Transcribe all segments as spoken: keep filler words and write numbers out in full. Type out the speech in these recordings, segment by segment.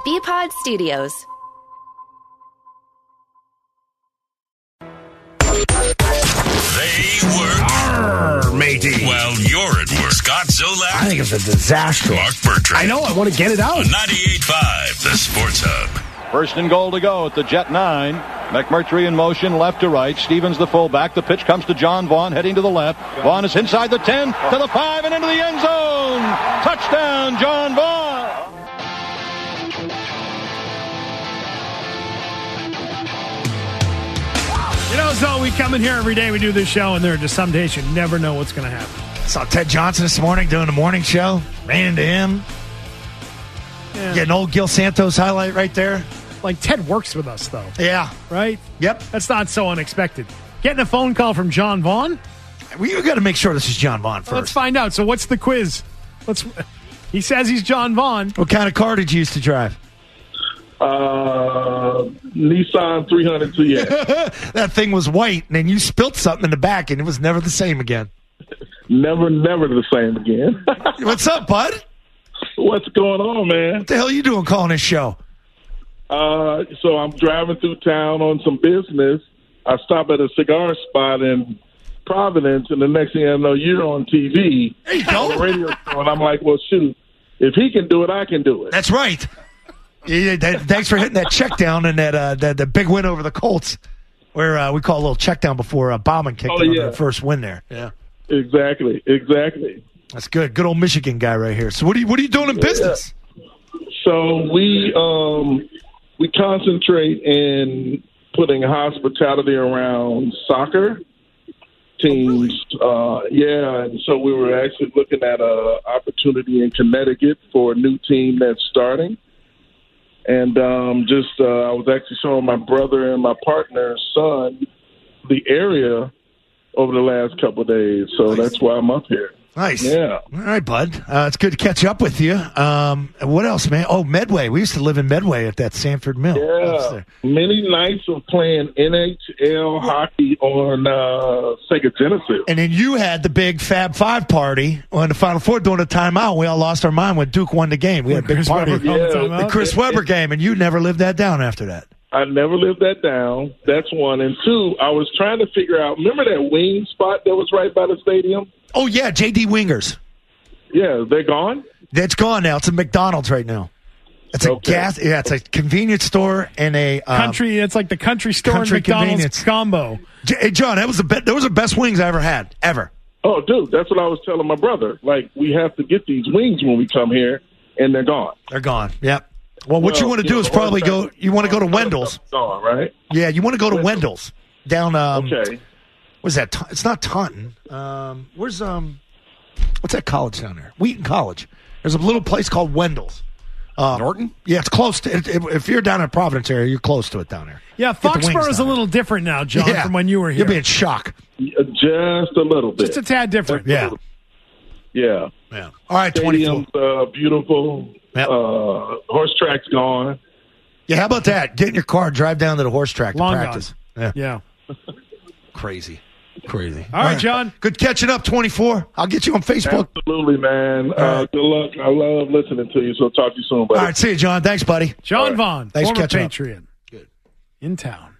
B-Pod Studios. They work. Arr, matey. Well, you're at work. Scott Zolak. I think it's a disaster. Mark Bertrand. I know. I want to get it out. On ninety-eight point five, the Sports Hub. First and goal to go at the Jet nine. McMurtry in motion, left to right. Stevens the fullback. The pitch comes to John Vaughn, heading to the left. Vaughn is inside the ten, to the five, and into the end zone. Touchdown, John Vaughn. You know, so we come in here every day, we do this show, and there are just some days you never know what's going to happen. Saw Ted Johnson this morning doing the morning show. Ran into him. Yeah. Getting old Gil Santos highlight right there. Like, Ted works with us, though. Yeah. Right? Yep. That's not so unexpected. Getting a phone call from John Vaughn? We got to make sure this is John Vaughn first. Well, let's find out. So what's the quiz? Let's. He says he's John Vaughn. What kind of car did you used to drive? Uh, Nissan three hundred T S. That thing was white, and then you spilt something in the back, and it was never the same again. Never, never the same again. What's up, bud? What's going on, man? What the hell are you doing calling this show? Uh, so I'm driving through town on some business. I stop at a cigar spot in Providence, and the next thing I know, you're on T V. There you go. On the radio show, and I'm like, well, shoot, if he can do it, I can do it. That's right. Yeah, that, thanks for hitting that check down and that uh, the, the big win over the Colts, where uh, we call a little check down before uh, Bauman kicked Oh, in yeah. on the first win there. Yeah, Exactly, exactly. that's good. Good old Michigan guy right here. So what are you what are you doing in business? So we um, we concentrate in putting hospitality around soccer teams. Uh, yeah, and so we were actually looking at a opportunity in Connecticut for a new team that's starting. And um, just uh, I was actually showing my brother and my partner's son the area over the last couple of days. So Nice. that's why I'm up here. Nice. Yeah. All right, bud. Uh, it's good to catch up with you. Um, what else, man? Oh, Medway. We used to live in Medway at that Sanford Mill. That's Yeah. there. Many nights of playing N H L hockey on uh, Sega Genesis. And then you had the big Fab Five party on the Final Four during the timeout. We all lost our mind when Duke won the game. We had a big Chris party. Webber called the Yeah, timeout. The Chris Webber game, and you never lived that down after that. I never lived that down. That's one. And two, I was trying to figure out, remember that wing spot that was right by the stadium? Oh, yeah, J D Wingers. Yeah, they're gone? That's gone now. It's a McDonald's right now. It's a Okay. gas. Yeah, it's a convenience store and a um, Country, it's like the country store country and McDonald's convenience. combo. J- Hey, John, that was the be- those are the best wings I ever had ever. Oh, dude, that's what I was telling my brother. Like, we have to get these wings when we come here, and they're gone. They're gone. Yep. Well, what you Well, want to you do know, is the probably horse go. You want to go to track- Wendell's. Gone, right? Yeah, you want to go to Wendell's. Wendell's down. Um, Okay. What's that? Ta- It's not Taunton. Um, where's um, what's that college down there? Wheaton College. There's a little place called Wendell's. Um, Norton? Yeah, it's close to. If, if you're down in Providence area, you're close to it down there. Yeah, Get the wings Foxborough is a down little different now, John, there. Yeah. from when you were here. You'll be in shock. Just a little bit. Just a tad different. Yeah. Yeah. Yeah. All right, twenty-four. Stadium's uh, beautiful. Yep. Uh, horse track's gone. Yeah, how about that? Get in your car, drive down to the horse track to Long practice. gone. Yeah. Yeah. Crazy. Crazy. All right, John. Good catching up, twenty-four. I'll get you on Facebook. Absolutely, man. Uh, right. Good luck. I love listening to you, so talk to you soon, buddy. All right, see you, John. Thanks, buddy. John right. Vaughn, Thanks for former catching up. Patriot. Good. In town.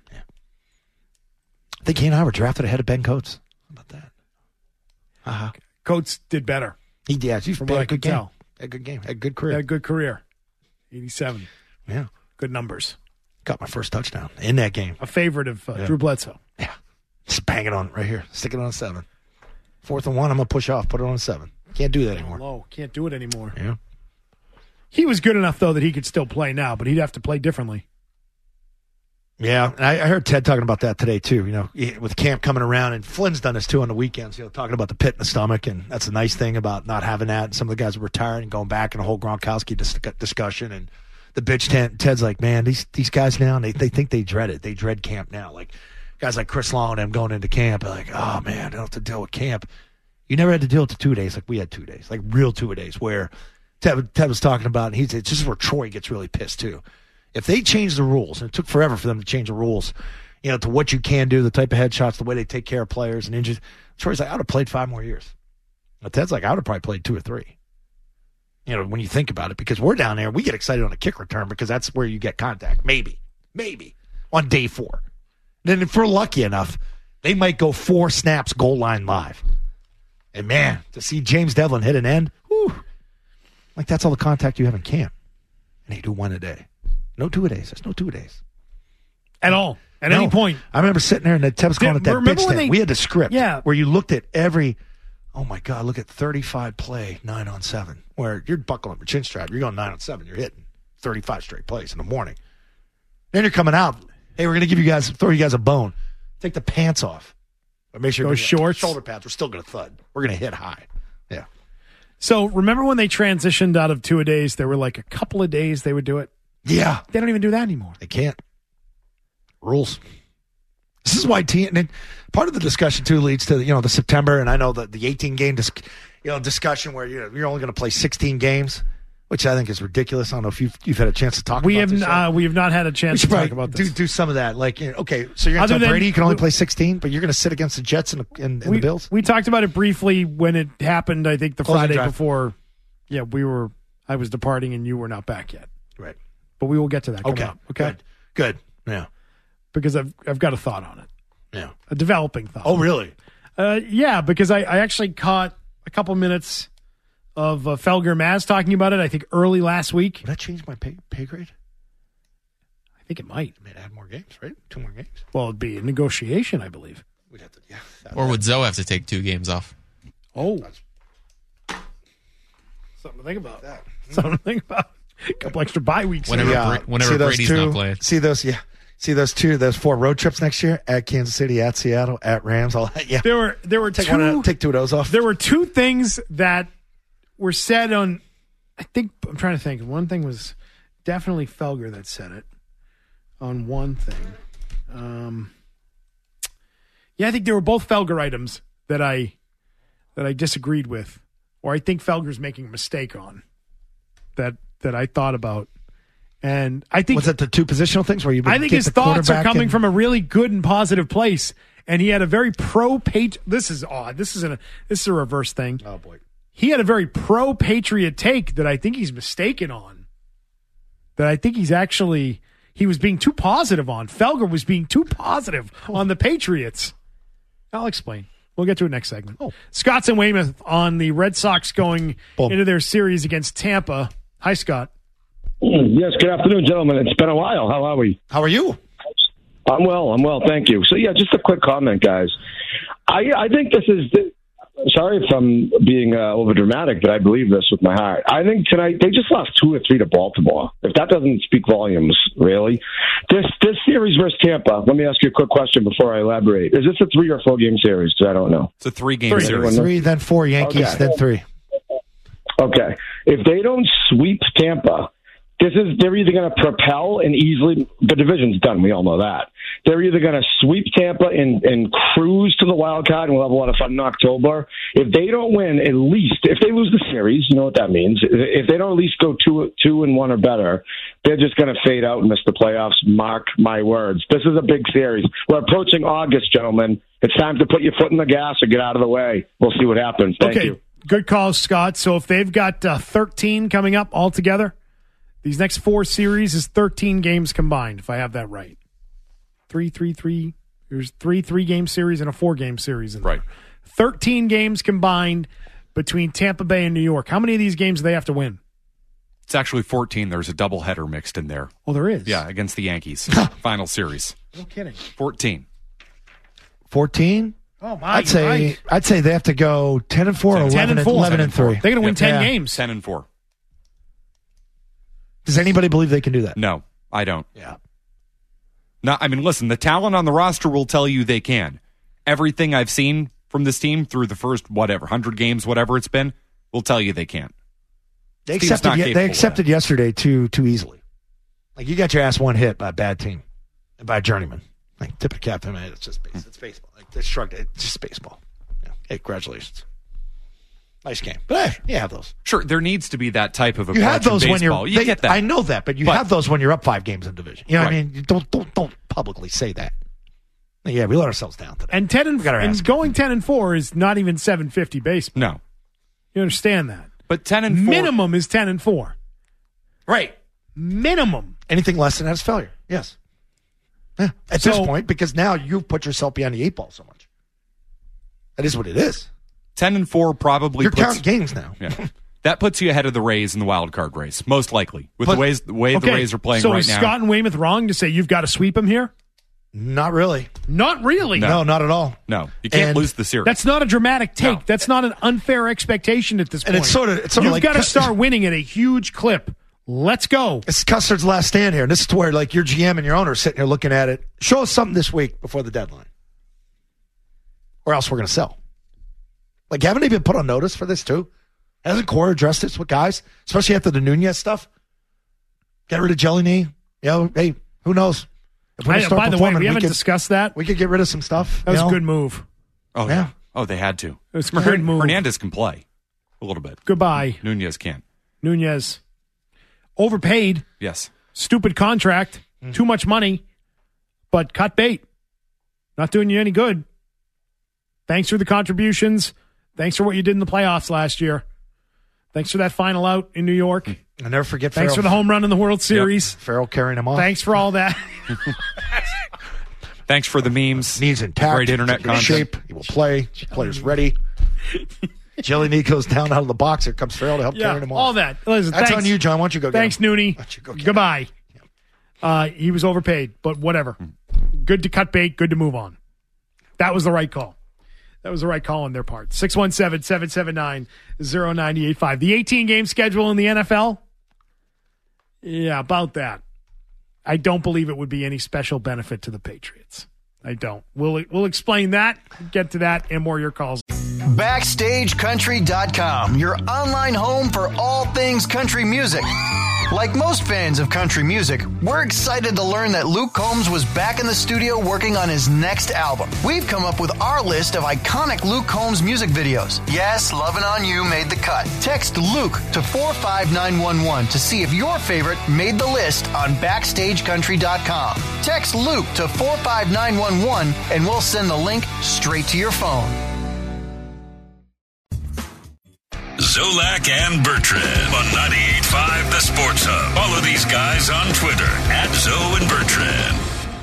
I think he and I were drafted ahead of Ben Coates. How about that? Uh-huh. Coates did better. He did. He's From had what a I good can game. tell. Had a good game. Had a good Had career. a good career. eighty-seven. Yeah. Good numbers. Got my first touchdown in that game. A favorite of uh, Yeah. Drew Bledsoe. Yeah. Just bang it on right here. Stick it on a seven. Fourth and one, I'm going to push off. Put it on a seven. Can't do that anymore. Low. Can't do it anymore. Yeah. He was good enough, though, that he could still play now, but he'd have to play differently. Yeah, and I, I heard Ted talking about that today too. You know, he- with camp coming around, and Flynn's done this too on the weekends. You know, talking about the pit in the stomach, and that's a nice thing about not having that. And some of the guys are retiring and going back, and a whole Gronkowski dis- discussion. And the bitch tent, Ted's like, man, these these guys now, they they think they dread it. They dread camp now. Like guys like Chris Long and them going into camp, are like, oh man, I don't have to deal with camp. You never had to deal with the two days like we had two days, like real two days where Ted, Ted was talking about. And he's it's just where Troy gets really pissed too. If they change the rules, and it took forever for them to change the rules, you know, to what you can do, the type of headshots, the way they take care of players and injuries. Troy's like, I would have played five more years. But Ted's like, I would have probably played two or three. You know, when you think about it, because we're down there, we get excited on a kick return because that's where you get contact. Maybe, maybe on day four. Then if we're lucky enough, they might go four snaps goal line live. And man, to see James Devlin hit an end, whew, like that's all the contact you have in camp. And you do one a day. No two-a-days. There's no two-a-days. At all. At no. any point. I remember sitting there and the Teb was calling it that bitch thing. They, we had the script yeah. where you looked at every, oh my God, look at thirty-five play, nine on seven. Where you're buckling up your chin strap. You're going nine on seven. You're hitting thirty-five straight plays in the morning. Then you're coming out. Hey, we're going to give you guys, throw you guys a bone. Take the pants off. But make sure those shorts. Shoulder pads. We're still going to thud. We're going to hit high. Yeah. So remember when they transitioned out of two-a-days, there were like a couple of days they would do it? Yeah. They don't even do that anymore. They can't. Rules. This is why team, and part of the discussion too leads to, you know, the September, and I know that the eighteen game dis, you know, discussion where, you know, you're only going to play sixteen games, which I think is ridiculous. I don't know if you've you've had a chance to talk we about have this. Uh, we have not had a chance to talk about do, this. Do some of that. Like, you know, okay, so you're going to tell than, Brady you can only we, play sixteen, but you're going to sit against the Jets and, and, and we, the Bills? We talked about it briefly when it happened, I think the Closing Friday drive. before. Yeah, we were. I was departing and you were not back yet. Right. But we will get to that. Okay. Up, okay. Good. Good. Yeah. Because I've I've got a thought on it. Yeah. A developing thought. Oh, really? Uh, yeah, because I, I actually caught a couple minutes of uh, Felger Maz talking about it, I think, early last week. Would that change my pay, pay grade? I think it might. I mean, add more games, right? Two more games. Well, it'd be a negotiation, I believe. We'd have to, yeah. Or would Zoe have to take two games off? Oh. Something to think about. That. Something to think about. A couple extra bye weeks. Whenever, yeah. Bra- whenever Brady's two, not playing. See those, yeah. See those two, those four road trips next year at Kansas City, at Seattle, at Rams. All that. Yeah. There were there were take two one, take two of those off. There were two things that were said on. I think I'm trying to think. One thing was definitely Felger that said it on one thing. Um, yeah, I think they were both Felger items that I that I disagreed with, or I think Felger's making a mistake on that that I thought about. And I think was it the two positional things where you? I think his thoughts are coming and, from a really good and positive place, and he had a very pro page. This is odd. This is a this is a reverse thing. Oh boy, he had a very pro Patriot take that I think he's mistaken on. That I think he's actually he was being too positive on. Felger was being too positive on the Patriots. I'll explain. We'll get to it next segment. Oh. Scott's in Weymouth on the Red Sox going Boom. into their series against Tampa. Hi, Scott. Yes, good afternoon, gentlemen. It's been a while. How are we? How are you? I'm well. I'm well. Thank you. So, yeah, just a quick comment, guys. I I think this is – sorry if I'm being uh, over-dramatic, but I believe this with my heart. I think tonight they just lost two or three to Baltimore. If that doesn't speak volumes, really. This this series versus Tampa, let me ask you a quick question before I elaborate. Is this a three- or four-game series? Because I don't know. It's a three-game three. series. Three, then four Yankees, okay. then three. Okay. If they don't sweep Tampa – This is they're either going to propel and easily the division's done. We all know that. They're either going to sweep Tampa and, and cruise to the wild card, and we'll have a lot of fun in October. If they don't win, at least if they lose the series, you know what that means. If they don't at least go two two and one or better, they're just going to fade out and miss the playoffs. Mark my words. This is a big series. We're approaching August, gentlemen. It's time to put your foot in the gas or get out of the way. We'll see what happens. Thank okay. you. Good call, Scott. So if they've got uh, thirteen coming up altogether. These next four series is thirteen games combined, if I have that right. Three, three, three. There's three three-game series and a four-game series in there. Right. thirteen games combined between Tampa Bay and New York. How many of these games do they have to win? It's actually fourteen. There's a doubleheader mixed in there. Oh, there is? Yeah, against the Yankees. Final series. No kidding. fourteen. fourteen? Oh, my. I'd say, right. I'd say they have to go ten and four or eleven and, eleven and three. They're going to win yep. ten yeah. games. ten and four. Does anybody believe they can do that? No, I don't. Yeah. No, I mean, listen, the talent on the roster will tell you they can. Everything I've seen from this team through the first, whatever, one hundred games, whatever it's been, will tell you they can't. They accepted, ye- they accepted yesterday too too easily. Like, you got your ass one hit by a bad team, by a journeyman. Like, tip of the cap to man, it's just base, it's baseball. Like, they shrugged it. It's just baseball. Yeah. Hey, congratulations. Nice game. But hey, you have those. Sure, there needs to be that type of approach. You have those in when baseball. you're. You they, get that. I know that, but you but, have those when you're up five games in division. You know right. what I mean? You don't don't don't publicly say that. Yeah, we let ourselves down today. And ten and, and going ten and four is not even seven fifty baseball. No, you understand that. But ten and four. Minimum is ten and four. Right. Minimum. Anything less than that is failure. Yes. Yeah. At So- this point, because now you've put yourself behind the eight ball so much. That is what it is. ten and four probably You're puts, counting games now. Yeah. That puts you ahead of the Rays in the wild card race, most likely. With But- the, ways, the way Okay. the Rays are playing so right is now. Scott and Weymouth wrong to say you've got to sweep him here? Not really. Not really. No. No, not at all. no, you can't And lose the series. That's not a dramatic take. No. That's not an unfair expectation at this And point. it's sorta- it's sorta You've like got to cut- start winning at a huge clip. Let's go. It's Custard's last stand here. And this is where, like, your G M and your owner are sitting here looking at it. Show us something this week before the deadline. Or else we're going to sell. Like, haven't they been put on notice for this, too? Hasn't Cora addressed this with guys? Especially after the Nunez stuff? Get rid of Jelly Knee. You know, hey, who knows? If we I, start by the way, performing, we haven't could, discussed that. we could get rid of some stuff. That was you a know? good move. oh, yeah. yeah. Oh, they had to. It was a Her- good move. Hernandez can play a little bit. Goodbye, Nunez can't. Nunez. Overpaid. Yes. Stupid contract. Mm. Too much money. But cut bait. Not doing you any good. Thanks for the contributions. Thanks for what you did in the playoffs last year. Thanks for that final out in New York. I'll never forget Thanks Farrell, for the home run in the World Series. Farrell carrying him off. Thanks for all that. Thanks for the memes. Knees intact. Great internet He's in content. shape. He will play. Players ready. Jelly Knee goes down out of the box. Here comes Farrell to help carry Yeah, him off. all that. Listen, That's thanks. on you, John. Why don't you go get Thanks, him? Noonie. Why don't you go get Goodbye. Uh, he was overpaid, but whatever. Good to cut bait. Good to move on. That was the right call. That was the right call on their part. six one seven, seven seven nine, zero nine eight five. The eighteen-game schedule in the N F L? Yeah, about that. I don't believe it would be any special benefit to the Patriots. I don't. We'll, we'll explain that, get to that, and more of your calls. Backstage Country dot com, your online home for all things country music. Like most fans of country music, we're excited to learn that Luke Combs was back in the studio working on his next album. We've come up with our list of iconic Luke Combs music videos. Yes, Lovin' On You made the cut. Text Luke to four five nine one one to see if your favorite made the list on Backstage Country dot com. Text Luke to four five nine one one and we'll send the link straight to your phone. Zolak and Bertrand on ninety-eight point five The Sports Hub. Follow these guys on Twitter at Zo and Bertrand.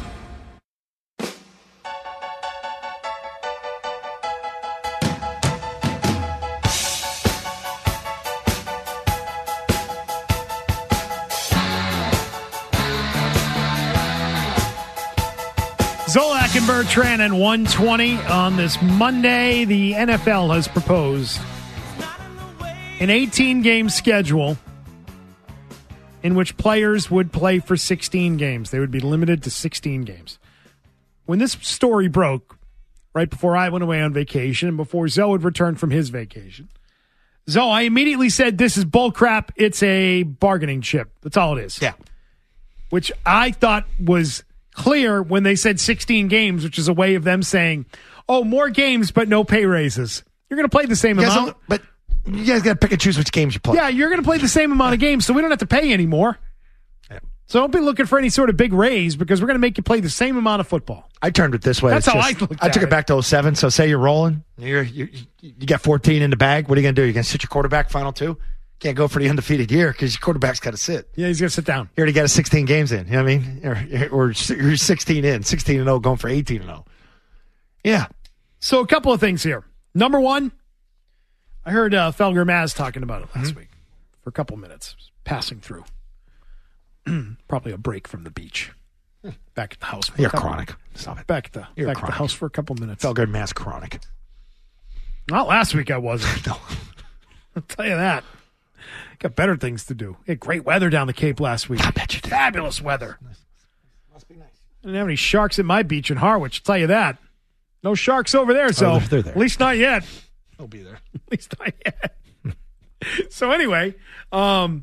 Zolak and Bertrand at one twenty on this Monday. The N F L has proposed an eighteen-game schedule in which players would play for sixteen games. They would be limited to sixteen games. When this story broke, right before I went away on vacation and before Zoe had returned from his vacation, Zoe, I immediately said, this is bullcrap. It's a bargaining chip. That's all it is. Yeah. Which I thought was clear when they said sixteen games, which is a way of them saying, oh, more games, but no pay raises. You're going to play the same You guys amount. don't- but you guys got to pick and choose which games you play. Yeah, you're going to play the same amount of games, so we don't have to pay anymore. Yeah. So don't be looking for any sort of big raise because we're going to make you play the same amount of football. I turned it this way. That's It's how just- I looked I at took it. it back to oh seven. So say you're rolling. You're, you you got fourteen in the bag. What are you going to do? You're going to sit your quarterback final two? Can't go for the undefeated year because your quarterback's got to sit. Yeah, he's going to sit down. You already got a sixteen games in. You know what I mean? Or, or you're sixteen in, sixteen and oh, going for eighteen and oh. Yeah. So a couple of things here. Number one, I heard uh, Felger Maz talking about it last Mm-hmm. week for a couple minutes, passing through. Probably a break from the beach. Back at the house. For a You're couple- chronic. Stop it. Back at the, You're back at the chronic. house for a couple minutes. Felt good mass chronic. Not last week I wasn't. No. I'll tell you that. Got better things to do. We had great weather down the Cape last week. I bet you did. Fabulous weather. Must be nice. I didn't have any sharks at my beach in Harwich. I'll tell you that. No sharks over there, so Oh, they're- they're there. at least not yet. They'll be there. At least not yet. So anyway, um,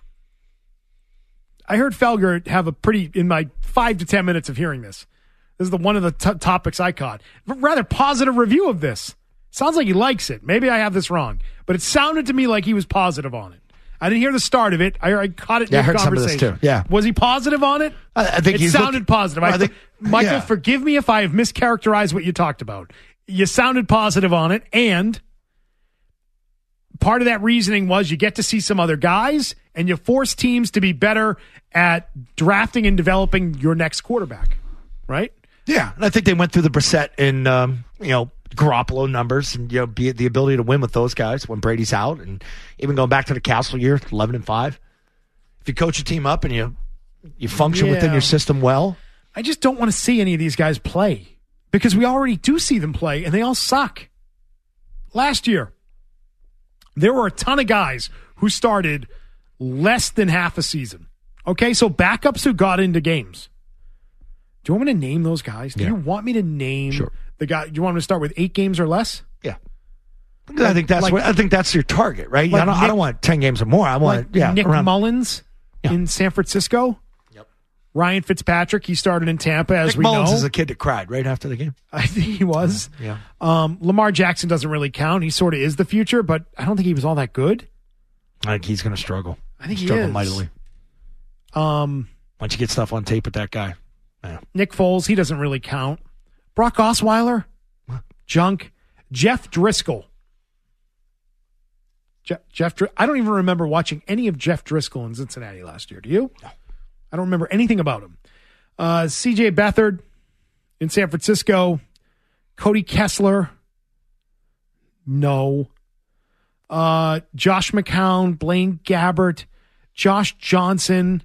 I heard Felger have a pretty, in my five to ten minutes of hearing this, this is the one of the t- topics I caught, a rather positive review of this. Sounds like he likes it. Maybe I have this wrong, but it sounded to me like he was positive on it. I didn't hear the start of it. I, I caught it Yeah, I in heard some of this conversation. too. Yeah. Was he positive on it? I, I think It he's sounded looking- positive. I, I think, Michael, yeah. forgive me if I have mischaracterized what you talked about. You sounded positive on it, and part of that reasoning was you get to see some other guys and you force teams to be better at drafting and developing your next quarterback, right? Yeah, and I think they went through the Brissett and, um, you know, Garoppolo numbers and, you know, be, the ability to win with those guys when Brady's out. And even going back to the Castle year, eleven and five. If you coach a team up and you you function Yeah. within your system well. I just don't want to see any of these guys play because we already do see them play and they all suck. Last year, there were a ton of guys who started less than half a season. Okay, so backups who got into games. Do you want me to name those guys? Do Yeah. you want me to name Sure. the guy? Do you want me to start with eight games or less? Yeah. I think that's like- what, I think that's your target, right? like I, don't, I Nick- don't want ten games or more. I want Like yeah, Nick around, Mullins Yeah. in San Francisco. Yep. Ryan Fitzpatrick, he started in Tampa, as Nick we Mullins know. is a kid that cried right after the game. I think he was. Yeah. Um, Lamar Jackson doesn't really count. He sort of is the future, but I don't think he was all that good. I think he's going to struggle. I think he struggle is. mightily. Um, Once you get stuff on tape with that guy. Yeah. Nick Foles, he doesn't really count. Brock Osweiler, junk. Jeff Driscoll. Je- Jeff, Dr- I don't even remember watching any of Jeff Driscoll in Cincinnati last year. Do you? No. I don't remember anything about him. Uh, C J Beathard in San Francisco. Cody Kessler. No. Uh, Josh McCown, Blaine Gabbert, Josh Johnson,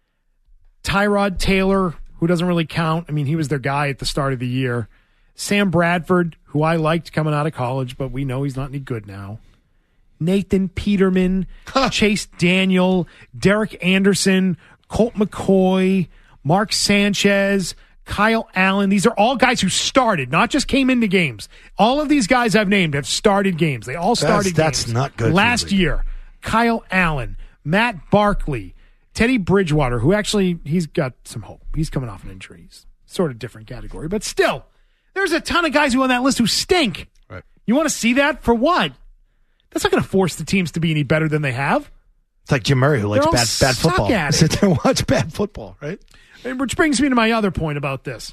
Tyrod Taylor, who doesn't really count. I mean, he was their guy at the start of the year. Sam Bradford, who I liked coming out of college, but we know he's not any good now. Nathan Peterman, Chase Daniel, Derek Anderson, Colt McCoy, Mark Sanchez, Kyle Allen. These are all guys who started, not just came into games. All of these guys I've named have started games. They all started That's- games. that's not good, Last usually. year, Kyle Allen, Matt Barkley, Teddy Bridgewater, who actually, he's got some hope. He's coming off an injury. He's sort of different category. But still, there's a ton of guys who on that list who stink. Right. You want to see that? For what? That's not going to force the teams to be any better than they have. It's like Jim Murray who likes They're all bad bad suck football. at it. Sit there and watch bad football, right? And which brings me to my other point about this.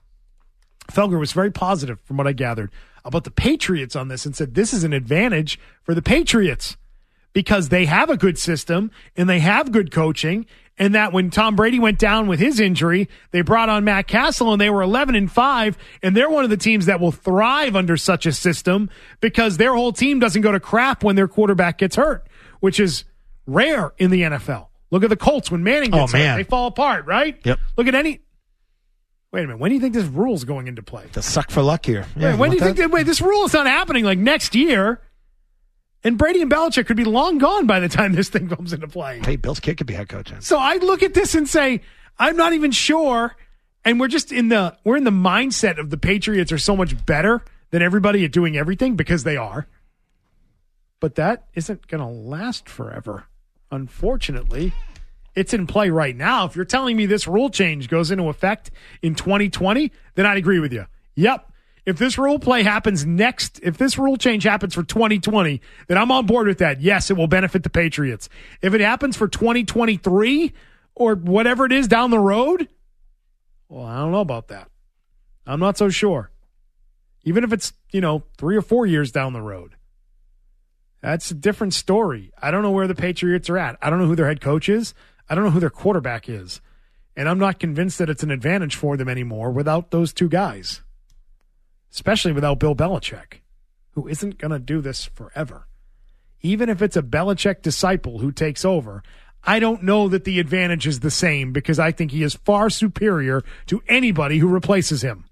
Felger was very positive, from what I gathered, about the Patriots on this and said this is an advantage for the Patriots because they have a good system and they have good coaching, and that when Tom Brady went down with his injury, they brought on Matt Castle and they were eleven and five, and they're one of the teams that will thrive under such a system because their whole team doesn't go to crap when their quarterback gets hurt, which is rare in the N F L. Look at the Colts when Manning gets Oh, man. hurt. They fall apart, right? Yep. Look at any... Wait a minute. When do you think this rule's going into play? The suck for luck here. Yeah, Wait, when do you want think that? Wait, this rule is not happening like next year, and Brady and Belichick could be long gone by the time this thing comes into play. Hey, Bill's kid could be head coach. So I look at this and say, I'm not even sure, and we're just in the we're in the mindset of the Patriots are so much better than everybody at doing everything because they are. But that isn't going to last forever, unfortunately. It's in play right now. If you're telling me this rule change goes into effect in twenty twenty, then I'd agree with you. Yep. If this rule play happens next, if this rule change happens for twenty twenty, then I'm on board with that. Yes, it will benefit the Patriots. If it happens for twenty twenty-three or whatever it is down the road, well, I don't know about that. I'm not so sure. Even if it's, you know, three or four years down the road. That's a different story. I don't know where the Patriots are at. I don't know who their head coach is. I don't know who their quarterback is. And I'm not convinced that it's an advantage for them anymore without those two guys, especially without Bill Belichick, who isn't going to do this forever. Even if it's a Belichick disciple who takes over, I don't know that the advantage is the same because I think he is far superior to anybody who replaces him.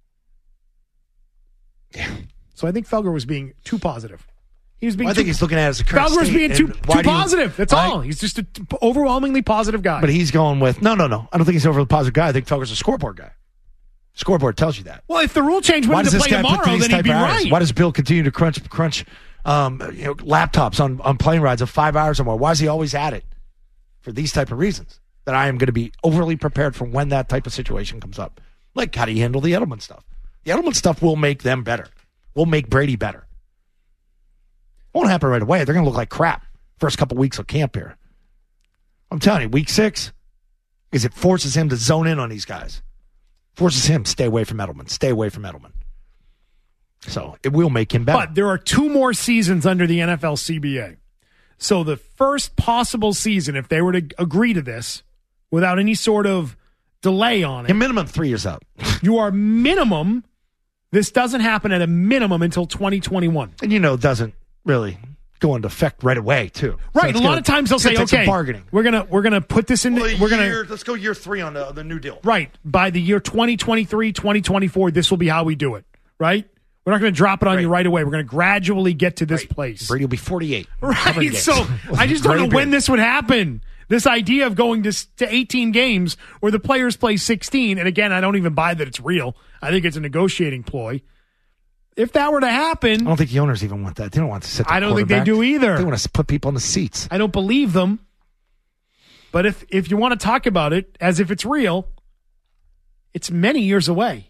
So I think Felger was being too positive. He was being Well, I too, think he's looking at it as a current Felger's state, being too, and why too do you- positive. That's I- all. He's just an overwhelmingly positive guy. But he's going with, no, no, no. I don't think he's over the positive guy. I think Felger's a scoreboard guy. Scoreboard tells you that. well, if the rule change Why went does into this play guy put tomorrow, these then type he'd be of hours? right. Why does Bill continue to crunch crunch um, you know, laptops on, on plane rides of five hours or more? Why is he always at it? For these type of reasons. That I am going to be overly prepared for when that type of situation comes up. Like, how do you handle the Edelman stuff? The Edelman stuff will make them better. Will make Brady better. Won't happen right away. They're going to look like crap first couple weeks of camp here. I'm telling you, week six, is it forces him to zone in on these guys. Forces him, stay away from Edelman. Stay away from Edelman. So it will make him better. But there are two more seasons under the N F L C B A. So the first possible season, if they were to agree to this without any sort of delay on it. A minimum three years out. You are minimum, this doesn't happen at a minimum until twenty twenty-one. And you know, it doesn't really go into effect right away, too. Right. So a lot gonna, of times they'll say, okay, bargaining. we're going to we're gonna put this in. Well, we're gonna year, Let's go year three on the, the new deal. Right. By the year twenty twenty-three, twenty twenty-four, this will be how we do it. Right? We're not going to drop it on right. you right away. We're going to gradually get to this right. place. Brady will be forty-eight. Right. So I just don't know when this would happen. This idea of going to, to eighteen games where the players play sixteen, and again, I don't even buy that it's real. I think it's a negotiating ploy. If that were to happen... I don't think the owners even want that. They don't want to sit the I don't think they do either. They want to put people in the seats. I don't believe them. But if, if you want to talk about it as if it's real, it's many years away.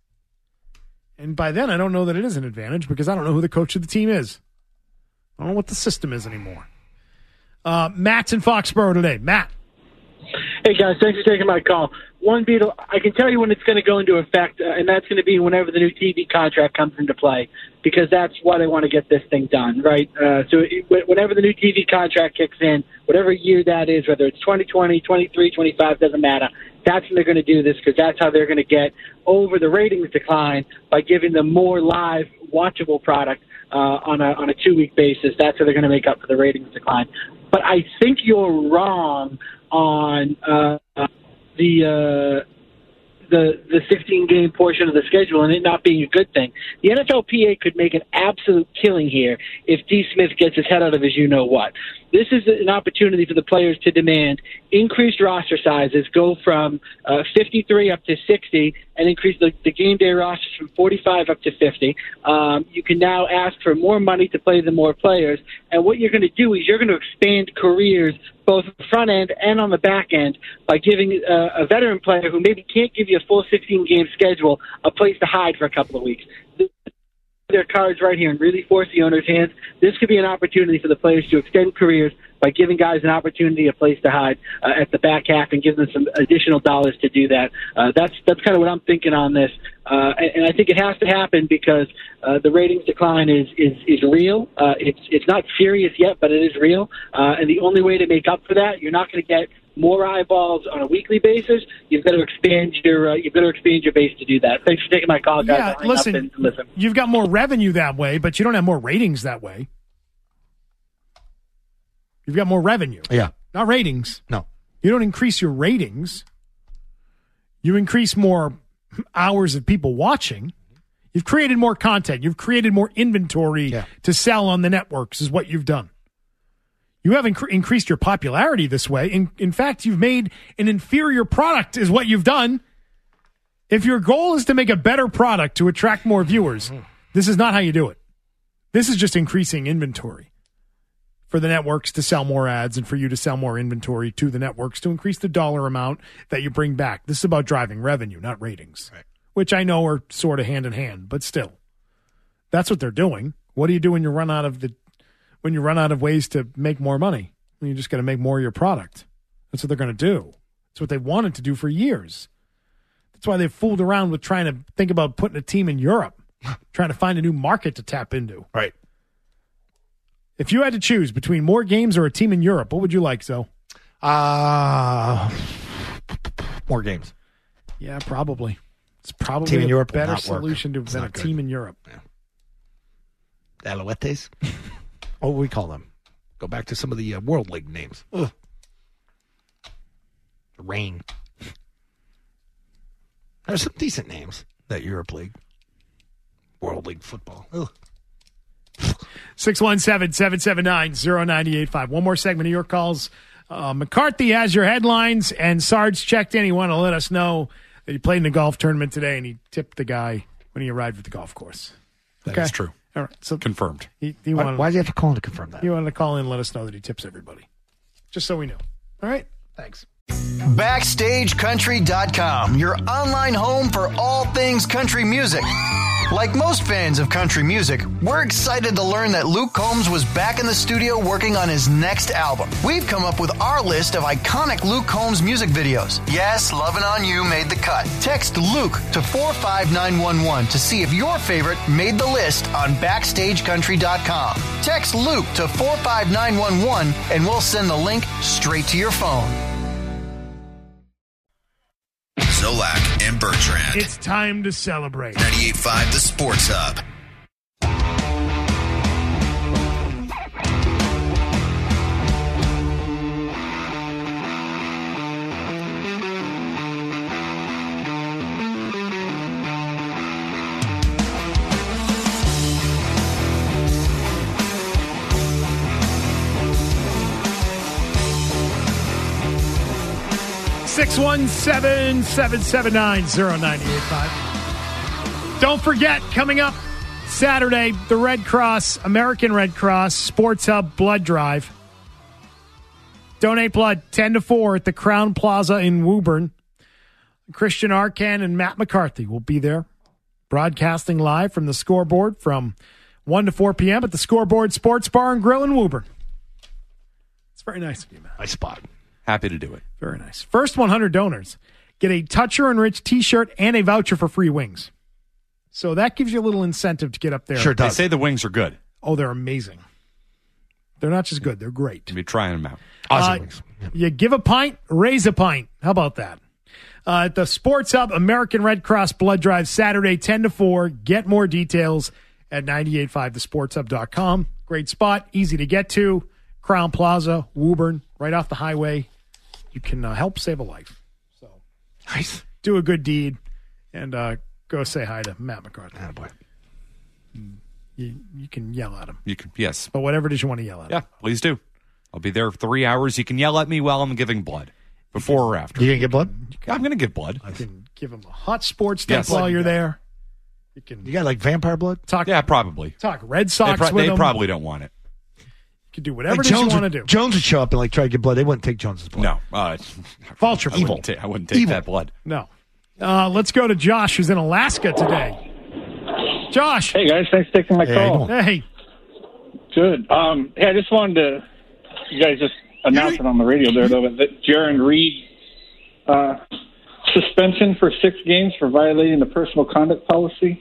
And by then, I don't know that it is an advantage because I don't know who the coach of the team is. I don't know what the system is anymore. Uh, Matt's in Foxborough today. Matt. Hey, guys. Thanks for taking my call. One Beetle, I can tell you when it's going to go into effect, uh, and that's going to be whenever the new T V contract comes into play, because that's why they want to get this thing done, right? Uh, so it, whenever the new T V contract kicks in, whatever year that is, whether it's twenty twenty, twenty-three, twenty-five, doesn't matter. That's when they're going to do this, because that's how they're going to get over the ratings decline by giving them more live, watchable product uh, on a on a two-week basis. That's how they're going to make up for the ratings decline. But I think you're wrong on uh, the uh, the the sixteen-game portion of the schedule and it not being a good thing. The N F L P A could make an absolute killing here if D. Smith gets his head out of his you-know-what. This is an opportunity for the players to demand increased roster sizes, go from uh, fifty-three up to sixty, and increase the, the game day rosters from forty-five up to fifty. Um, you can now ask for more money to play the more players, and what you're going to do is you're going to expand careers both on the front end and on the back end by giving uh, a veteran player who maybe can't give you a full sixteen-game schedule a place to hide for a couple of weeks. Their cards right here and really force the owner's hands. This could be an opportunity for the players to extend careers by giving guys an opportunity, a place to hide uh, at the back half, and give them some additional dollars to do that. Uh, that's that's kind of what I'm thinking on this, uh, and, and I think it has to happen because uh, the ratings decline is is is real. Uh, it's it's not serious yet, but it is real, uh, and the only way to make up for that, you're not going to get more eyeballs on a weekly basis. You've got to expand your uh, you've got to expand your base to do that. Thanks for taking my call, guys. Yeah, listen, listen, you've got more revenue that way, but you don't have more ratings that way. You've got more revenue. Yeah. Not ratings. No. You don't increase your ratings. You increase more hours of people watching. You've created more content. You've created more inventory yeah. to sell on the networks is what you've done. You haven't inc- increased your popularity this way. In, in fact, you've made an inferior product is what you've done. If your goal is to make a better product to attract more viewers, mm-hmm. this is not how you do it. This is just increasing inventory for the networks to sell more ads and for you to sell more inventory to the networks to increase the dollar amount that you bring back. This is about driving revenue, not ratings, right. which I know are sort of hand in hand, but still. That's what they're doing. What do you do when you run out of the when you run out of ways to make more money? Well, you just got to make more of your product. That's what they're going to do. That's what they wanted to do for years. That's why they've fooled around with trying to think about putting a team in Europe, trying to find a new market to tap into. Right. If you had to choose between more games or a team in Europe, what would you like, Zoe? Uh, more games. Yeah, probably. It's probably team in a Europe better solution to than a good. team in Europe. Yeah. Alouettes? What do we call them? Go back to some of the uh, World League names. Ugh. Rain. There's some decent names, that Europe League. World League football. Ugh. six one seven, seven seven nine, zero nine eight five. One more segment of your calls. Uh, McCarthy has your headlines, and Sarge checked in. He wanted to let us know that he played in the golf tournament today, and he tipped the guy when he arrived at the golf course. That okay? is true. All right. So confirmed. He, he why, wanted, why did you have to call in to confirm that? He wanted to call in and let us know that he tips everybody. Just so we know. All right? Thanks. Backstage Country dot com, your online home for all things country music. Like most fans of country music, we're excited to learn that Luke Combs was back in the studio working on his next album. We've come up with our list of iconic Luke Combs music videos. Yes, Lovin' On You made the cut. Text Luke to four five nine one one to see if your favorite made the list on backstage country dot com. Text Luke to four five nine one one and we'll send the link straight to your phone. Zolak and Bertrand. It's time to celebrate. ninety-eight point five The Sports Hub. six one seven, seven seven nine, zero nine eight five. Don't forget, coming up Saturday, the Red Cross, American Red Cross Sports Hub Blood Drive. Donate blood ten to four at the Crown Plaza in Woburn. Christian Arcan and Matt McCarthy will be there, broadcasting live from the Scoreboard from one to four p.m. at the Scoreboard Sports Bar and Grill in Woburn. It's very nice of you, Matt. Nice spot. Happy to do it. Very nice. First one hundred donors get a Toucher Enriched t-shirt and a voucher for free wings. So that gives you a little incentive to get up there. Sure does. They say the wings are good. Oh, they're amazing. They're not just good, they're great. Be trying them out. Uh, you give a pint, raise a pint. How about that? Uh, at the Sports Hub American Red Cross Blood Drive, Saturday, ten to four. Get more details at ninety-eight point five the sports hub dot com. Great spot, easy to get to. Crown Plaza, Woburn, right off the highway. You can uh, help save a life. So nice. Do a good deed and uh, go say hi to Matt McCarthy. Attaboy. You, you can yell at him. You can, yes. But whatever it is you want to yell at yeah, him. please do. I'll be there three hours. You can yell at me while I'm giving blood, before or after. You going to get blood? I'm going to give blood. You can give him a hot sports tip Yes. while you're there. You can You got like vampire blood? talk. Yeah, probably. Talk Red They, Sox pro- with they him. probably don't want it. You can do whatever Like it is you Jones want to would, do. Jones would show up and like try to get blood. They wouldn't take Jones's blood. No. Uh, Vulture I evil. wouldn't, ta- I wouldn't take Evil. that blood. No. Uh, let's go to Josh, who's in Alaska today. Josh. Hey, guys. Thanks for taking my Hey, how you call. doing? Hey. Good. Um, hey, I just wanted to, you guys just announced it on the radio there, though, that Jaron Reed uh, suspension for six games for violating the personal conduct policy.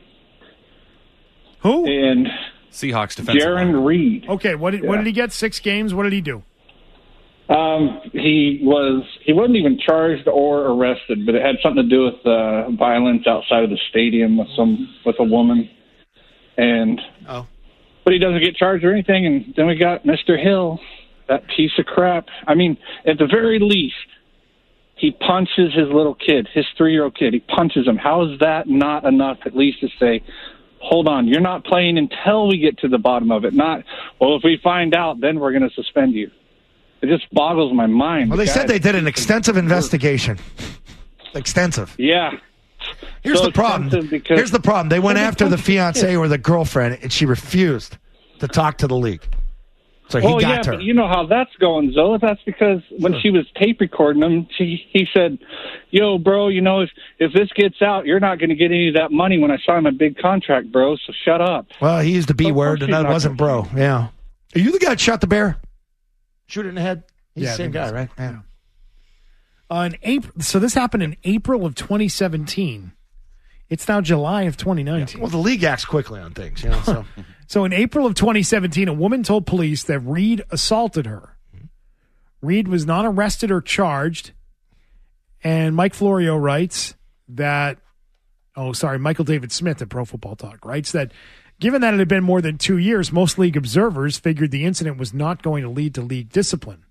Who? And Seahawks defensive Jaron line. Reed. Okay, what did, Yeah. what did he get? Six games? What did he do? Um, he was he wasn't even charged or arrested, but it had something to do with uh, violence outside of the stadium with some with a woman, and Oh. but he doesn't get charged or anything. And then we got Mister Hill, that piece of crap. I mean, at the very least, he punches his little kid, his three-year-old kid. He punches him. How is that not enough at least to say, hold on, you're not playing until we get to the bottom of it? Not, well, if we find out, then we're going to suspend you. It just boggles my mind. Well, they The said guy- they did an extensive investigation. Extensive. Yeah. Here's So the problem. extensive because- Here's the problem. They went Well, after the they- fiance or the girlfriend, and she refused to talk to the league. So he oh, got yeah, her. but you know how that's going, Zoe. That's because when she was tape recording him, she, he said, yo, bro, you know, if, if this gets out, you're not going to get any of that money when I sign my big contract, bro, so shut up. Well, he used the B Of word, course and he's that not wasn't bro. Yeah. Are you the guy that shot the bear? Shoot it in the head? He's Yeah, I the same think guy, that's- right? Yeah. Uh, in April, so this happened in April of twenty seventeen. It's now July of twenty nineteen. Well, the league acts quickly on things, you know. So So in April of twenty seventeen, a woman told police that Reed assaulted her. Reed was not arrested or charged. And Mike Florio writes that, oh, sorry, Michael David Smith at Pro Football Talk writes that given that it had been more than two years, most league observers figured the incident was not going to lead to league discipline.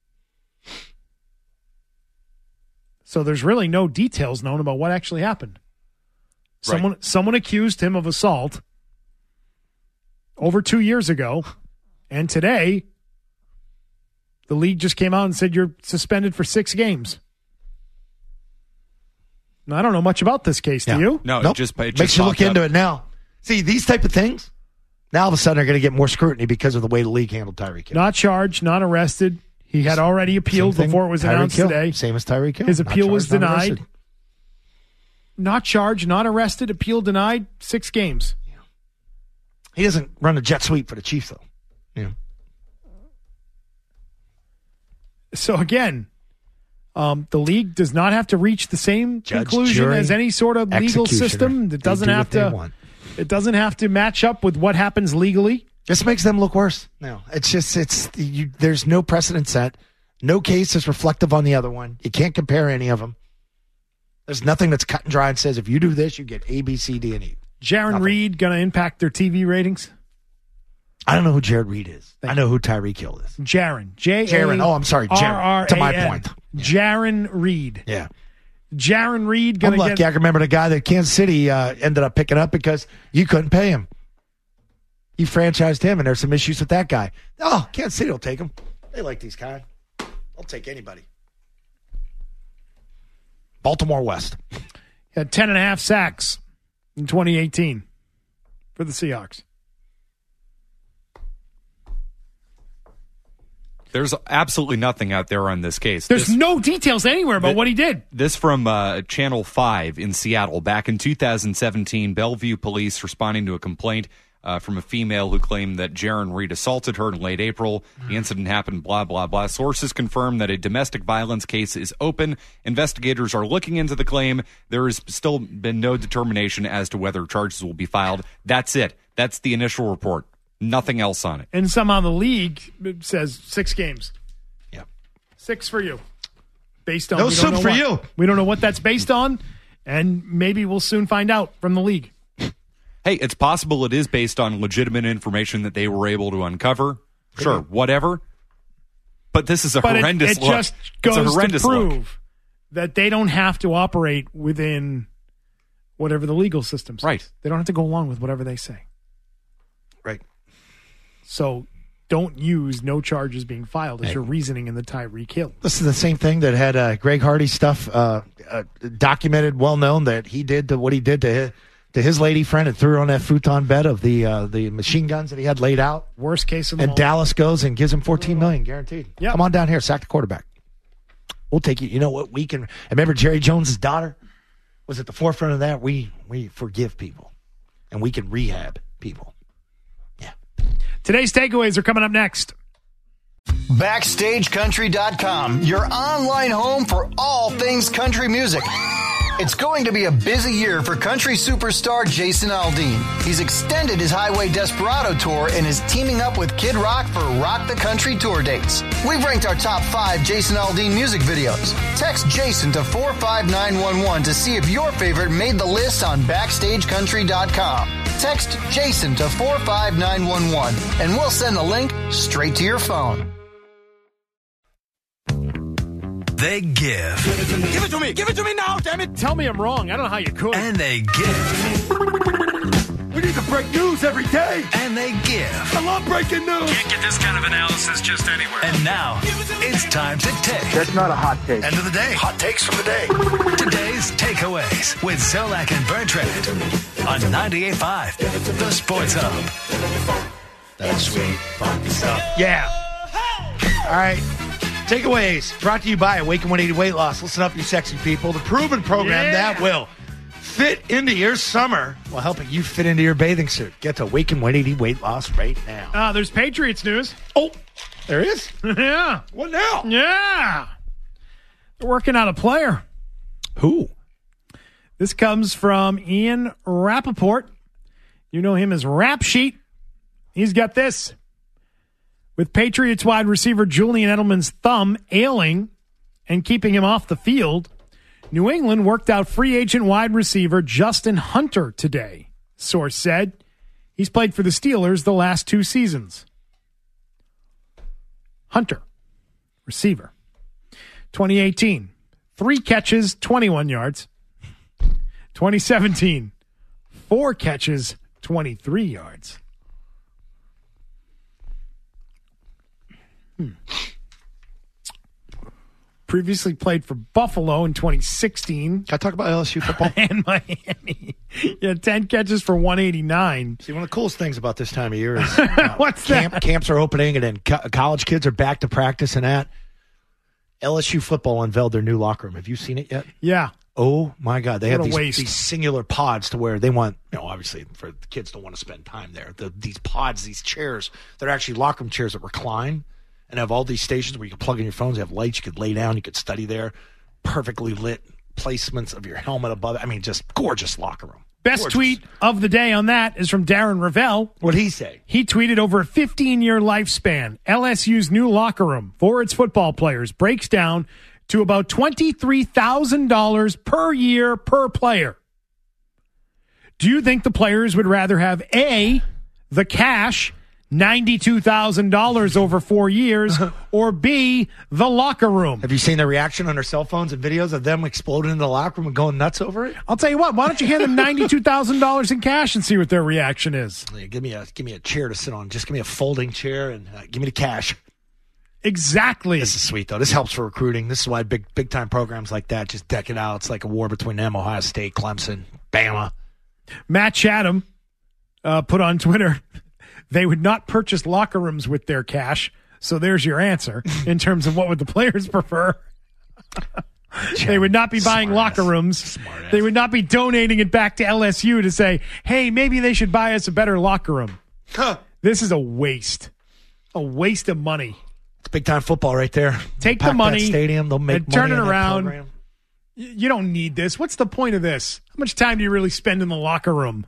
So there's really no details known about what actually happened. Right. Someone someone accused him of assault over two years ago, and today the league just came out and said you're suspended for six games. Now, I don't know much about this case. Do Yeah. you? No, Nope. it just, it just makes you look popped into up. it now. See, these type of things, now all of a sudden are going to get more scrutiny because of the way the league handled Tyreek Hill. Not charged, not arrested. He had already appealed Same thing, before it was Tyreek announced Hill. today. Same as Tyreek Hill. His Not appeal was charged, not denied. arrested. not charged, not arrested, appeal denied, six games. Yeah. He doesn't run a jet sweep for the Chiefs, though. Yeah. So, again, um, the league does not have to reach the same Judge, conclusion jury, as any sort of legal system. It doesn't do have what they to. want. It doesn't have to match up with what happens legally. Just makes them look worse. No, it's just it's you, there's no precedent set. No case is reflective on the other one. You can't compare any of them. There's nothing that's cut and dry and says if you do this, you get A, B, C, D, and E. Jaron Nothing. Reed going to impact their T V ratings? I don't know who Jared Reed is. Thank I know who Tyreek Hill is. Jaron. J. Jaron. Oh, I'm sorry. Jaron. To my point. Yeah. Jaron Reed. Yeah. Jaron Reed going I'm to lucky. get. I can remember the guy that Kansas City uh, ended up picking up because you couldn't pay him. You franchised him, and there's some issues with that guy. Oh, Kansas City will take him. They like these guys. I'll take anybody. Baltimore West. Had ten and a half sacks in twenty eighteen for the Seahawks. There's absolutely nothing out there on this case. There's this, no details anywhere about th- what he did. This from uh, Channel five in Seattle. Back in two thousand seventeen, Bellevue police responding to a complaint uh, from a female who claimed that Jaron Reed assaulted her in late April. The incident happened, blah, blah, blah. Sources confirm that a domestic violence case is open. Investigators are looking into the claim. There has still been no determination as to whether charges will be filed. That's it. That's the initial report. Nothing else on it. And somehow the league says six games. Yep. Six for you. Based on No we don't soup know for what. you. We don't know what that's based on, and maybe we'll soon find out from the league. Hey, it's possible it is based on legitimate information that they were able to uncover. Sure, whatever. But this is a but horrendous it, it look. just It's goes a horrendous to prove look. that they don't have to operate within whatever the legal system says. Right. They don't have to go along with whatever they say. Right. So don't use no charges being filed as Hey. your reasoning in the Tyreek Hill. This is the same thing that had uh, Greg Hardy stuff uh, uh, documented, well known that he did to what he did to his, to his lady friend and threw her on that futon bed of the uh, the machine guns that he had laid out. Worst case of them And all. Dallas goes and gives him fourteen million dollars guaranteed. Yep. Come on down here, sack the quarterback. We'll take you. You know what? We can. Remember Jerry Jones's daughter was at the forefront of that. We we forgive people, and we can rehab people. Today's takeaways are coming up next. Backstage Country dot com, your online home for all things country music. It's going to be a busy year for country superstar Jason Aldean. He's extended his Highway Desperado tour and is teaming up with Kid Rock for Rock the Country tour dates. We've ranked our top five Jason Aldean music videos. Text Jason to four five nine one one to see if your favorite made the list on Backstage Country dot com. Text Jason to four five nine one one and we'll send the link straight to your phone. They give. Give it to me. Give it to me. Give it to me now, damn it. Tell me I'm wrong. I don't know how you could. And they give. We need to break news every day. And they give. I love breaking news. Can't get this kind of analysis just anywhere. And now, it's time to take. That's not a hot take. End of the day. Hot takes from the day. Today's takeaways with Zolak and Bertrand on ninety-eight point five, The Sports Hub. That's sweet, funky stuff. Yeah. All right. Takeaways brought to you by Awaken one eighty Weight Loss. Listen up, you sexy people. The proven program Yeah. that will fit into your summer while helping you fit into your bathing suit. Get to Awaken one eighty Weight Loss right now. Uh, there's Patriots news. Oh, there is? Yeah. What now? Yeah. They're working on a player. Who? This comes from Ian Rappaport. You know him as Rap Sheet. He's got this. With Patriots wide receiver Julian Edelman's thumb ailing and keeping him off the field, New England worked out free agent wide receiver Justin Hunter today, source said. He's played for the Steelers the last two seasons. Hunter, receiver. twenty eighteen, three catches, twenty-one yards. twenty seventeen, four catches, twenty-three yards. Hmm. Previously played for Buffalo in twenty sixteen. Can I talk about L S U football? And Miami. Yeah, ten catches for one eighty-nine. See, one of the coolest things about this time of year is uh, What's camp, that? camps are opening and then co- college kids are back to practice and that. L S U football unveiled their new locker room. Have you seen it yet? Yeah. Oh my God! They have What a these, waste. these singular pods to where they want, you know, obviously for the kids don't want to spend time there. The, these pods, these chairs, they're actually locker room chairs that recline and have all these stations where you can plug in your phones. They have lights. You could lay down. You could study there. Perfectly lit placements of your helmet above it. I mean, just gorgeous locker room. Best Gorgeous. tweet of the day on that is from Darren Ravel. What'd he say? He tweeted, over a fifteen-year lifespan, L S U's new locker room for its football players breaks down to about twenty-three thousand dollars per year per player. Do you think the players would rather have A, the cash, ninety-two thousand dollars over four years, or B, the locker room? Have you seen their reaction on their cell phones and videos of them exploding in the locker room and going nuts over it? I'll tell you what, why don't you hand them ninety-two thousand dollars in cash and see what their reaction is? Yeah, give me a give me a chair to sit on. Just give me a folding chair and uh, give me the cash. Exactly. This is sweet, though. This helps for recruiting. This is why big big time programs like that just deck it out. It's like a war between them, Ohio State, Clemson, Bama. Matt Chatham uh, put on Twitter, they would not purchase locker rooms with their cash. So there's your answer in terms of what would the players prefer. They would not be buying Smart locker ass. rooms. Smart ass. They would not be donating it back to L S U to say, hey, maybe they should buy us a better locker room. Huh. This is a waste. A waste of money. It's big time football right there. Take They'll the pack money that stadium. They'll make and turn money it on that around. program. Y- You don't need this. What's the point of this? How much time do you really spend in the locker room?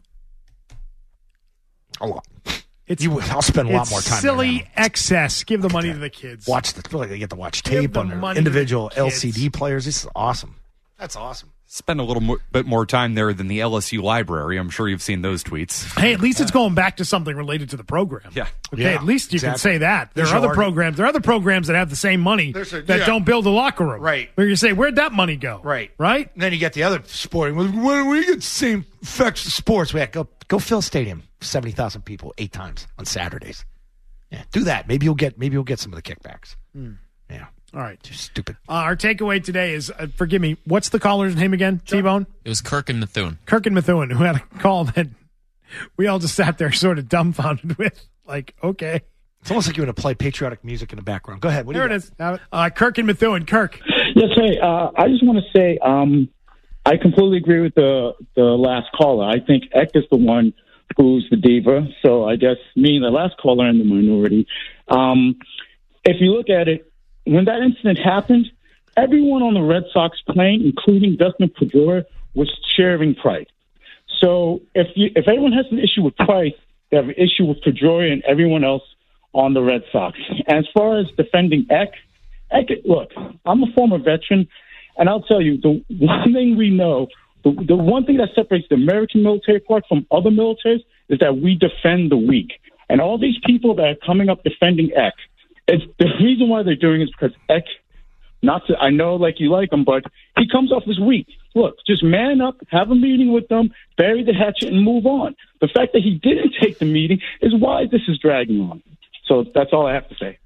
A lot. It's, You, I'll spend a lot it's more time. silly there excess. Give the money to the kids. now. Watch the. Feel like they get to watch Give tape the on their money to individual the kids. L C D players. This is awesome. That's awesome. Spend a little mo- bit more time there than the L S U library. I'm sure you've seen those tweets. Hey, at least it's going back to something related to the program. Yeah. Okay, Yeah, at least you can exactly. say that. There There's are other your argument. programs. There are other programs that have the same money There's a- that yeah. don't build a locker room. Right. Where you say, where'd that money go? Right. Right? And then you get the other sporting. Well, why don't we get the same effects of sports? We go go fill a stadium, seventy thousand people, eight times on Saturdays. Yeah, do that. Maybe you'll get maybe you'll get some of the kickbacks. Hmm. Yeah, All right. just stupid. Uh, our takeaway today is, uh, forgive me, what's the caller's name again? T-Bone? It was Kirk and Methuen. Kirk and Methuen, who had a call that we all just sat there sort of dumbfounded with. Like, okay. It's almost like you want to play patriotic music in the background. Go ahead. What do There you it is. Have it. Uh, Kirk and Methuen. Kirk. Yes, hey, uh, I just want to say um, I completely agree with the the last caller. I think Eck is the one who's the diva. So I guess me and the last caller in the minority. Um, if you look at it, when that incident happened, everyone on the Red Sox plane, including Dustin Pedroia, was cheering Price. So if you, if everyone has an issue with Price, they have an issue with Pedroia and everyone else on the Red Sox. And as far as defending Eck, Eck, look, I'm a former veteran, and I'll tell you, the one thing we know, the, the one thing that separates the American military part from other militaries is that we defend the weak. And all these people that are coming up defending Eck, it's the reason why they're doing it is because Eck, not to, I know like you like him, but he comes off as weak. Look, just man up, have a meeting with them, bury the hatchet, and move on. The fact that he didn't take the meeting is why this is dragging on. So that's all I have to say.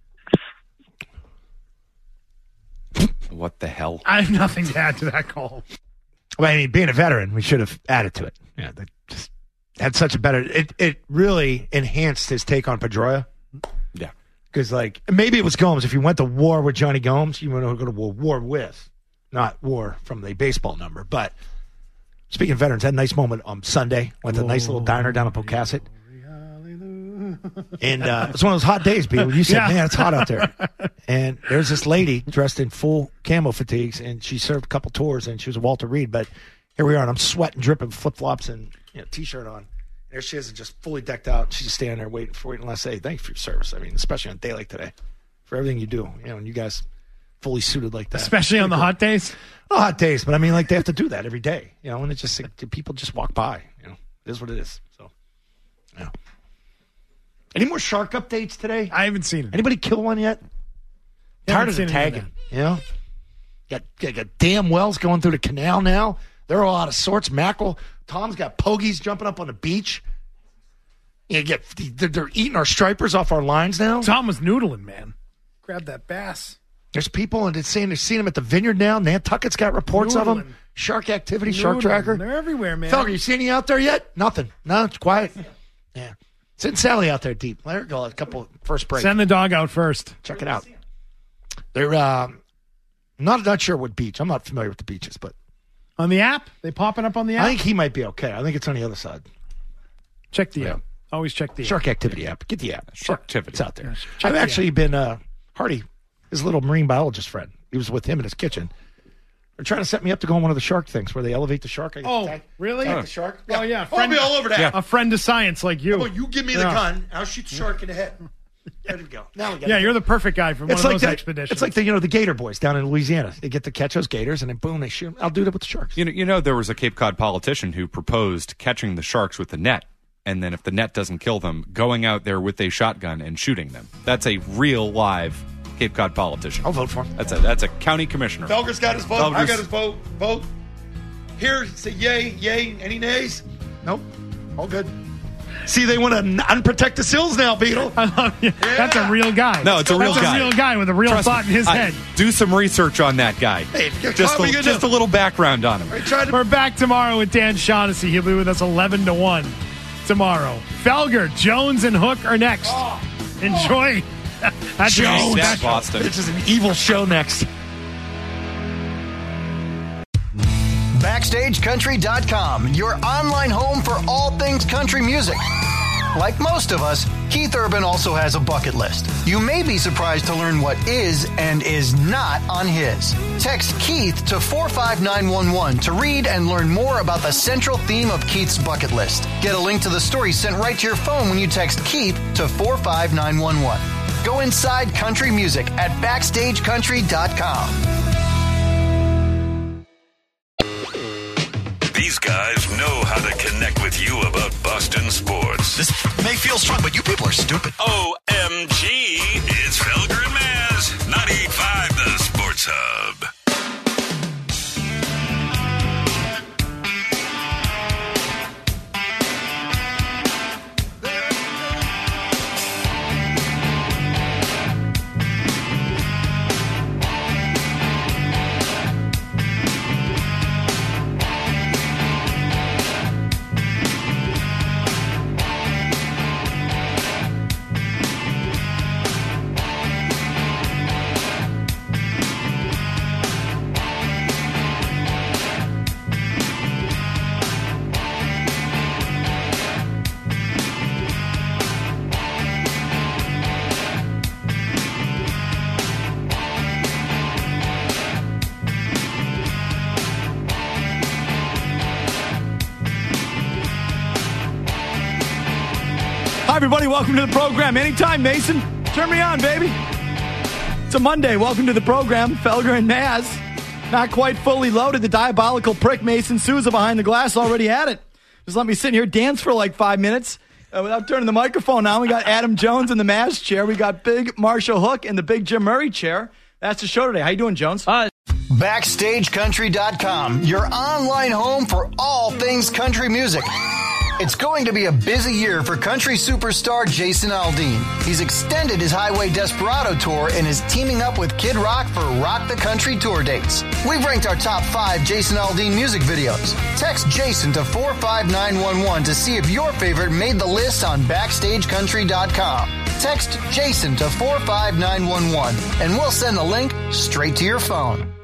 What the hell? I have nothing to add to that call. Well, I mean, being a veteran, we should have added to it. Yeah, they just had such a better. It it really enhanced his take on Pedroia. Yeah, because like maybe it was Gomes. If you went to war with Johnny Gomes, you want to go to war, war with, not war from the baseball number. But speaking of veterans, had a nice moment on Sunday. Went to a nice little diner down in Pocasset. And uh, it's one of those hot days, people. You said, Yeah. man, it's hot out there. And there's this lady dressed in full camo fatigues, and she served a couple tours, and she was a Walter Reed. But here we are, and I'm sweating, dripping, flip-flops, and you know, T-shirt on. There she is, just fully decked out. She's just standing there waiting for it. And I say, thank you for your service. I mean, especially on a day like today, for everything you do. You know, and you guys fully suited like that. Especially on the hot days? Not hot days, but I mean, like, they have to do that every day. You know, and it's just, like, people just walk by. You know, it is what it is. So, yeah. Any more shark updates today? I haven't seen it. Anybody kill one yet? Tired of the seen any of tagging, you know? Got, got, got damn wells going through the canal now. They're all out of sorts. Mackerel. Tom's got pogies jumping up on the beach. You get they're, they're eating our stripers off our lines now. Tom was noodling, man. Grab that bass. There's people and it's saying they've seen them at the vineyard now. Nantucket's got reports of Noodling. them. Shark activity, shark Noodling. tracker. They're everywhere, man. Felger, you see any out there yet? Nothing. No, it's quiet. Yeah. Send Sally out there deep. Let her go a couple first break. Send the dog out first. Check it out. They're uh, not not sure what beach. I'm not familiar with the beaches, but On the app? They popping up on the app? I think he might be okay. I think it's on the other side. Check the Yeah. app. Always check the Shark app. Activity app. Get the app. Sharktivity. It's out there. Check I've the actually been, uh, Hardy, his little marine biologist friend. He was with him in his kitchen. They're trying to set me up to go on one of the shark things where they elevate the shark. I get Oh, tag- really? tag Oh. the shark. Oh, yeah. Oh, I'll be all over that. A friend of science like you. How about you give me the Yeah. gun, I'll shoot the shark in the head. There we go. Now we got Yeah, it. you're the perfect guy for one It's of like those the, expeditions. It's like the you know the Gator boys down in Louisiana. They get to catch those gators and then boom, they shoot 'em. I'll do that with the sharks. You know, you know, there was a Cape Cod politician who proposed catching the sharks with the net, and then if the net doesn't kill them, going out there with a shotgun and shooting them. That's a real live Cape Cod politician. I'll vote for him. That's a that's a county commissioner. Felger's got his vote. I Felger's- got his vote. Vote. Here, say yay, yay. Any nays? Nope. All good. See, they want to unprotect the sills now, Beetle. I love you. That's a real guy. No, it's a real That's guy. a real guy with a real Trust thought me, in his I- head. Do some research on that guy. Hey, just what are we a, gonna just do? a little background on him. We're back tomorrow with Dan Shaughnessy. He'll be with us eleven to one tomorrow. Felger, Jones, and Hook are next. Enjoy. That's Jones. That Boston. This is an evil show next. Backstage Country dot com, your online home for all things country music. Like most of us, Keith Urban also has a bucket list. You may be surprised to learn what is and is not on his. Text Keith to four five nine one one to read and learn more about the central theme of Keith's bucket list. Get a link to the story sent right to your phone when you text Keith to four five nine one one. Go inside country music at Backstage Country dot com. These guys know how to connect with you about Boston sports. This may feel strong, but you people are stupid. O M G, it's Felger and Maz, ninety-eight point five The Sports Hub. Hi, everybody. Welcome to the program. Anytime, Mason. Turn me on, baby. It's a Monday. Welcome to the program. Felger and Maz. Not quite fully loaded. The diabolical prick Mason Souza behind the glass already had it. Just let me sit here dance for like five minutes uh, without turning the microphone on. We got Adam Jones in the Maz chair. We got Big Marshall Hook in the Big Jim Murray chair. That's the show today. How you doing, Jones? Uh, Backstage Country dot com, your online home for all things country music. It's going to be a busy year for country superstar Jason Aldean. He's extended his Highway Desperado tour and is teaming up with Kid Rock for Rock the Country tour dates. We've ranked our top five Jason Aldean music videos. Text Jason to four five nine one one to see if your favorite made the list on Backstage Country dot com. Text Jason to four five nine one one and we'll send the link straight to your phone.